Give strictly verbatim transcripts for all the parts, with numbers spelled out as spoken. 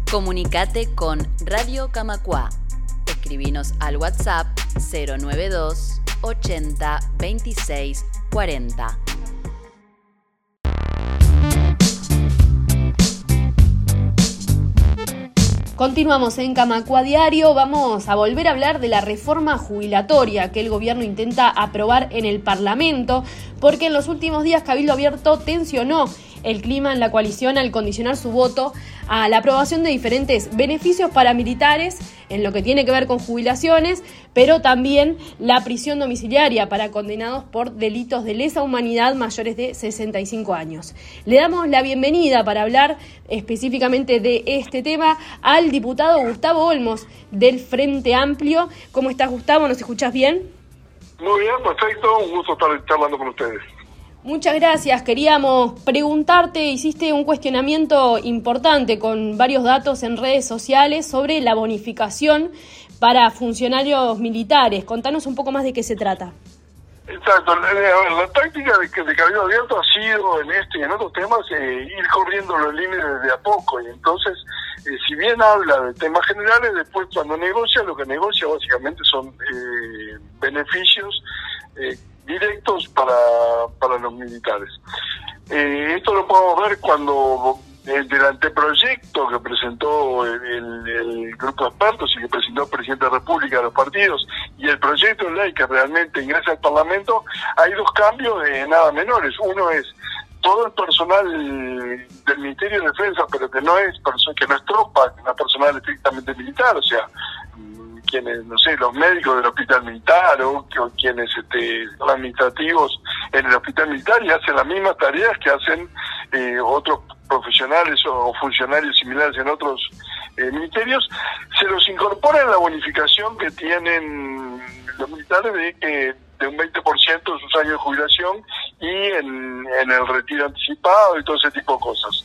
Comunicate con Radio Camacuá. Escribinos al WhatsApp cero noventa y dos ochenta veintiséis cuarenta. Continuamos en Camacuá Diario. Vamos a volver a hablar de la reforma jubilatoria que el gobierno intenta aprobar en el Parlamento, porque en los últimos días Cabildo Abierto tensionó el clima en la coalición al condicionar su voto a la aprobación de diferentes beneficios paramilitares en lo que tiene que ver con jubilaciones, pero también la prisión domiciliaria para condenados por delitos de lesa humanidad mayores de sesenta y cinco años. Le damos la bienvenida para hablar específicamente de este tema al diputado Gustavo Olmos del Frente Amplio. ¿Cómo estás, Gustavo? ¿Nos escuchás bien? Muy bien, perfecto. Un gusto estar charlando con ustedes. Muchas gracias. Queríamos preguntarte, hiciste un cuestionamiento importante con varios datos en redes sociales sobre la bonificación para funcionarios militares. Contanos un poco más de qué se trata. Exacto. A ver, la táctica de, de Cabildo Abierto ha sido en este y en otros temas eh, ir corriendo los límites de a poco. Y entonces, eh, si bien habla de temas generales, después cuando negocia, lo que negocia básicamente son eh, beneficios eh, directos para para los militares. Eh, esto lo podemos ver cuando eh, del anteproyecto que presentó el, el, el grupo de expertos y que presentó el presidente de la República a los partidos y el proyecto de ley que realmente ingresa al Parlamento, hay dos cambios de nada menores. Uno es todo el personal del Ministerio de Defensa, pero que no es perso- que no es tropa, que no es personal estrictamente militar, o sea, quienes, no sé, los médicos del hospital militar o, o quienes este, son administrativos en el hospital militar y hacen las mismas tareas que hacen eh, otros profesionales o, o funcionarios similares en otros eh, ministerios, se los incorpora en la bonificación que tienen los militares de, eh, de un veinte por ciento de sus años de jubilación y en, en el retiro anticipado y todo ese tipo de cosas.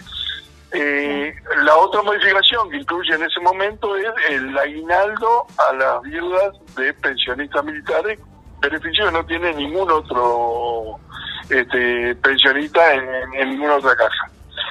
Eh, la otra modificación que incluye en ese momento es el aguinaldo a las viudas de pensionistas militares, beneficio que no tiene ningún otro este, pensionista en, en ninguna otra caja.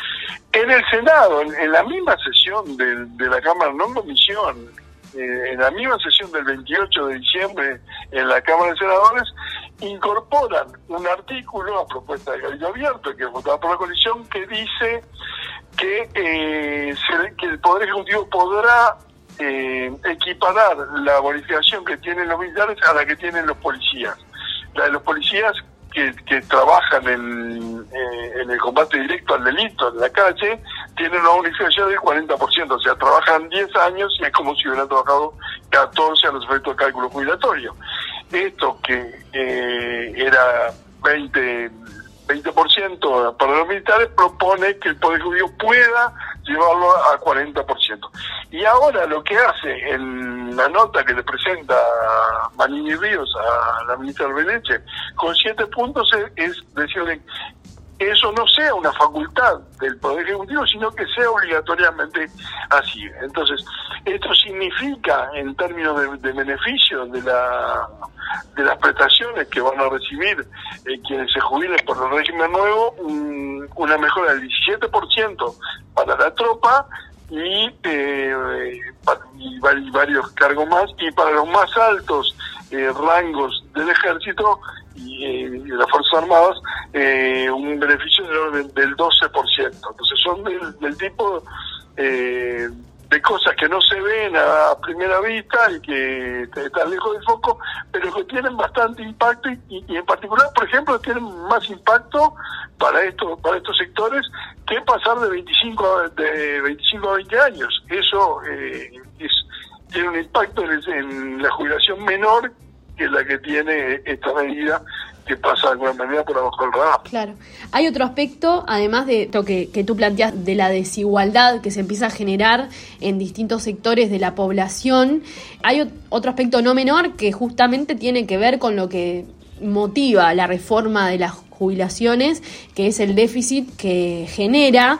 En el Senado, en, en la misma sesión de, de la Cámara, no en comisión, eh, en la misma sesión del veintiocho de diciembre en la Cámara de Senadores, incorporan un artículo a propuesta de Cabildo Abierto, que es votado por la coalición, que dice que, eh, se, que el Poder Ejecutivo podrá eh, equiparar la bonificación que tienen los militares a la que tienen los policías. La de los policías que, que trabajan en, eh, en el combate directo al delito en la calle tienen una bonificación del cuarenta por ciento, o sea, trabajan diez años y es como si hubieran trabajado catorce a los efectos de cálculo jubilatorio. Esto que eh, era veinte por ciento para los militares, propone que el Poder Ejecutivo pueda llevarlo a cuarenta por ciento. Y ahora lo que hace en la nota que le presenta Manini Ríos a la ministra Arbeleche con siete puntos es, es decirle eso no sea una facultad del Poder Ejecutivo, sino que sea obligatoriamente así. Entonces, esto significa, en términos de, de beneficios de la de las prestaciones que van a recibir eh, quienes se jubilen por el régimen nuevo, un, una mejora del diecisiete por ciento para la tropa y, eh, y, y varios cargos más, y para los más altos eh, rangos del ejército y, eh, y de las Fuerzas Armadas, eh, un beneficio del orden del doce por ciento. Entonces son del, del tipo eh, de cosas que no se ven a primera vista y que están lejos del foco, pero que tienen bastante impacto y, y en particular, por ejemplo, tienen más impacto para estos para estos sectores que pasar de veinticinco a veinte años. Eso eh, es, tiene un impacto en, en la jubilación menor que la que tiene esta medida, que pasa de alguna manera por abajo del radar. Claro. Hay otro aspecto, además de lo que, que tú planteas, de la desigualdad que se empieza a generar en distintos sectores de la población. Hay otro aspecto no menor que justamente tiene que ver con lo que motiva la reforma de las jubilaciones, que es el déficit que genera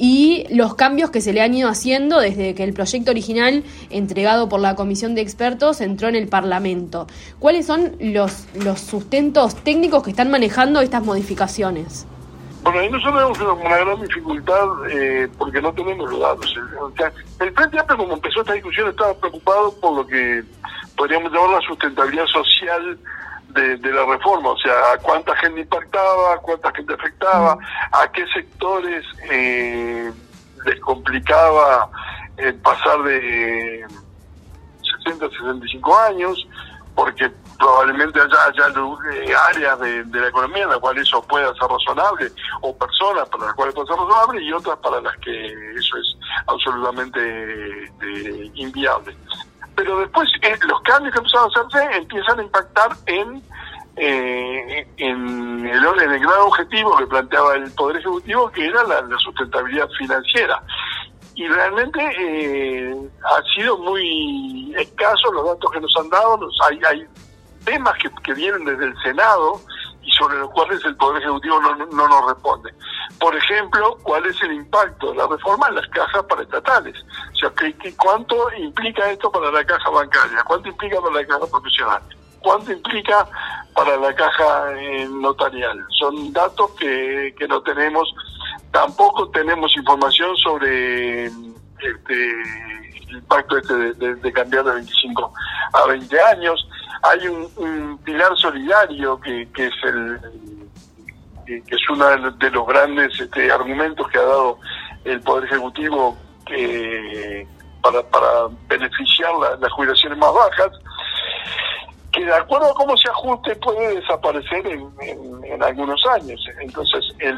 y los cambios que se le han ido haciendo desde que el proyecto original entregado por la Comisión de Expertos entró en el Parlamento. ¿Cuáles son los, los sustentos técnicos que están manejando estas modificaciones? Bueno, ahí nosotros tenemos una, una gran dificultad eh, porque no tenemos los datos. O sea, el Frente Amplio, como empezó esta discusión, estaba preocupado por lo que podríamos llamar la sustentabilidad social de, de la reforma, o sea, a cuánta gente impactaba, a cuánta gente afectaba, a qué sectores eh, les complicaba eh, pasar de sesenta a sesenta y cinco años, porque probablemente haya, haya eh, áreas de, de la economía en las cuales eso pueda ser razonable, o personas para las cuales puede ser razonable, y otras para las que eso es absolutamente eh, inviable. Pero después eh, los cambios que empezaron a hacerse empiezan a impactar en eh, en el orden, el gran objetivo que planteaba el Poder Ejecutivo, que era la, la sustentabilidad financiera. Y realmente eh, han sido muy escasos los datos que nos han dado. Los, hay, hay temas que, que vienen desde el Senado y sobre los cuales el Poder Ejecutivo no, no nos responde. Por ejemplo, ¿cuál es el impacto de la reforma en las cajas paraestatales? O sea, ¿qué, qué, ¿cuánto implica esto para la caja bancaria? ¿Cuánto implica para la caja profesional? ¿Cuánto implica para la caja eh, notarial? Son datos que, que no tenemos. Tampoco tenemos información sobre este, el impacto este de, de, de cambiar de veinticinco a veinte años. Hay un, un pilar solidario que, que es el que, que es uno de los grandes este, argumentos que ha dado el Poder Ejecutivo que, para, para beneficiar la, las jubilaciones más bajas, que de acuerdo a cómo se ajuste puede desaparecer en, en, en algunos años. Entonces el,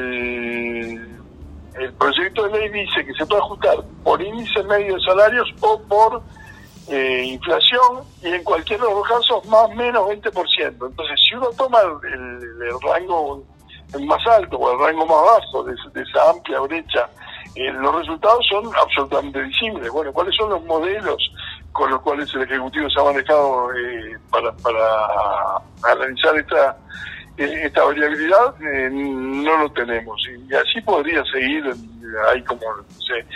el, el proyecto de ley dice que se puede ajustar por índice medio de salarios o por eh, inflación, y en cualquiera de los casos más o menos veinte por ciento. Entonces, si uno toma el, el rango más alto o el rango más bajo de, de esa amplia brecha, eh, los resultados son absolutamente visibles. Bueno, ¿cuáles son los modelos con los cuales el Ejecutivo se ha manejado eh, para, para analizar esta eh, esta variabilidad? Eh, no lo tenemos, y así podría seguir. Hay como no sé,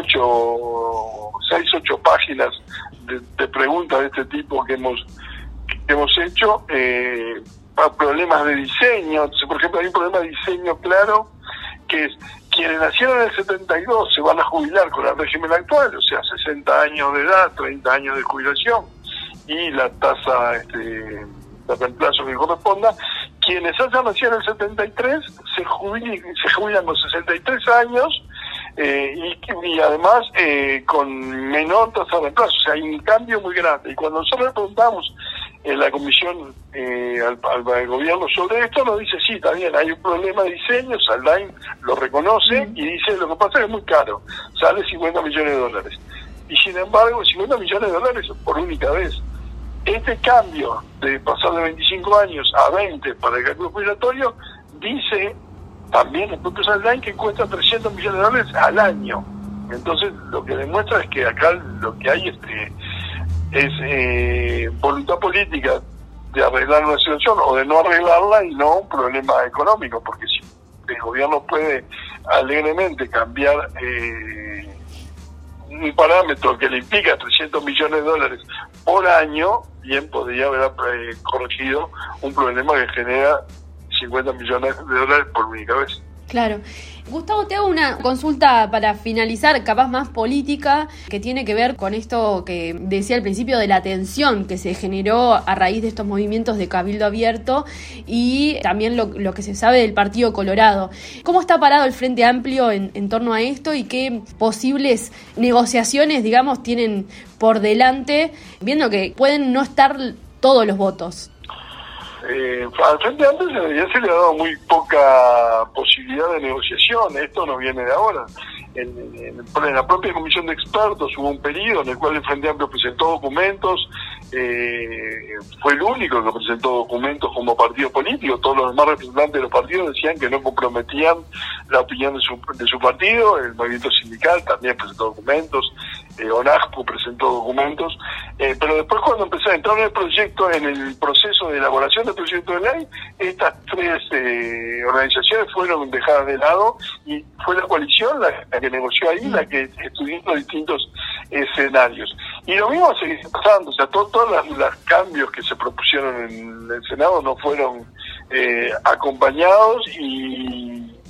ocho, seis, ocho páginas de, de preguntas de este tipo que hemos que hemos hecho, eh, para problemas de diseño. Entonces, por ejemplo, hay un problema de diseño claro, que es quienes nacieron en el setenta y dos se van a jubilar con el régimen actual, o sea, sesenta años de edad, treinta años de jubilación, y la tasa este, de reemplazo que corresponda. Quienes hayan nacido en el setenta y tres se jubilan, se jubilan con sesenta y tres años, eh, y, y además eh, con menor tasa de reemplazo. O sea, hay un cambio muy grande. Y cuando nosotros le preguntamos en la comisión eh, al, al, al gobierno sobre esto, nos dice, sí, también hay un problema de diseño, Saldain lo reconoce, mm. y dice, lo que pasa es que es muy caro, sale cincuenta millones de dólares. Y sin embargo, cincuenta millones de dólares por única vez. Este cambio de pasar de veinticinco años a veinte para el cálculo jubilatorio, dice también el propio Saldain que cuesta trescientos millones de dólares al año. Entonces, lo que demuestra es que acá lo que hay este, es eh, voluntad política de arreglar una situación o de no arreglarla, y no un problema económico, porque si el gobierno puede alegremente cambiar eh, un parámetro que le implica trescientos millones de dólares por año, bien podría haber eh, corregido un problema que genera cincuenta millones de dólares por única vez. Claro. Gustavo, te hago una consulta para finalizar, capaz más política, que tiene que ver con esto que decía al principio de la tensión que se generó a raíz de estos movimientos de Cabildo Abierto, y también lo, lo que se sabe del Partido Colorado. ¿Cómo está parado el Frente Amplio en, en torno a esto, y qué posibles negociaciones, digamos, tienen por delante, viendo que pueden no estar todos los votos? Eh, al Frente Amplio ya se le ha dado muy poca posibilidad de negociación. Esto no viene de ahora. En, en, en la propia comisión de expertos hubo un periodo en el cual el Frente Amplio presentó documentos, eh, fue el único que presentó documentos como partido político. Todos los demás representantes de los partidos decían que no comprometían la opinión de su, de su partido. El movimiento sindical también presentó documentos, eh, ONAJPU presentó documentos, eh, pero después, cuando empezó a entrar en el proyecto, en el proceso de elaboración del proyecto de ley, estas tres eh, organizaciones fueron dejadas de lado, y fue la coalición la, la que negoció ahí, la que estudió los distintos escenarios. Y lo mismo sigue pasando. O sea, todo, todos los cambios que se propusieron en el Senado no fueron eh, acompañados, y,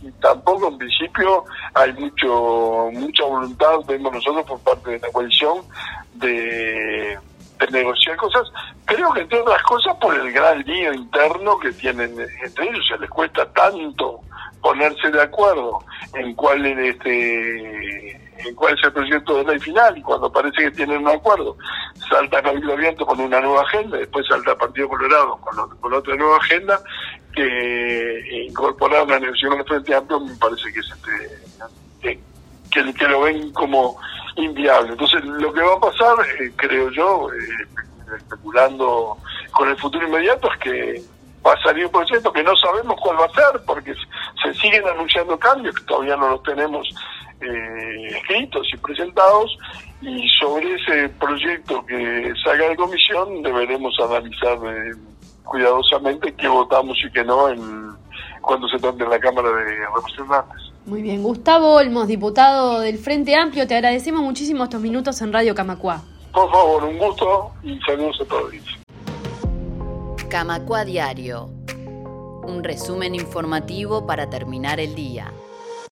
y tampoco en principio hay mucho mucha voluntad, vemos nosotros por parte de la coalición, de, de negociar cosas. Creo que entre otras cosas por el gran lío interno que tienen entre ellos, se les cuesta tanto ponerse de acuerdo en cuál es este en cuál es el proyecto de ley final, y cuando parece que tienen un acuerdo salta Cabildo Abierto con una nueva agenda, después salta Partido Colorado con, lo, con otra nueva agenda, que incorporar una negociación del Frente Amplio me parece que es este que, que, que lo ven como inviable. Entonces lo que va a pasar, eh, creo yo, eh, especulando con el futuro inmediato, es que va a salir un proyecto que no sabemos cuál va a ser, porque se siguen anunciando cambios que todavía no los tenemos eh, escritos y presentados, y sobre ese proyecto que salga de comisión deberemos analizar eh, cuidadosamente qué votamos y qué no en, cuando se trate en la Cámara de Representantes. Muy bien, Gustavo Olmos, diputado del Frente Amplio, te agradecemos muchísimo estos minutos en Radio Camacuá. Por favor, un gusto y saludos a todos. Camacuá Diario, un resumen informativo para terminar el día.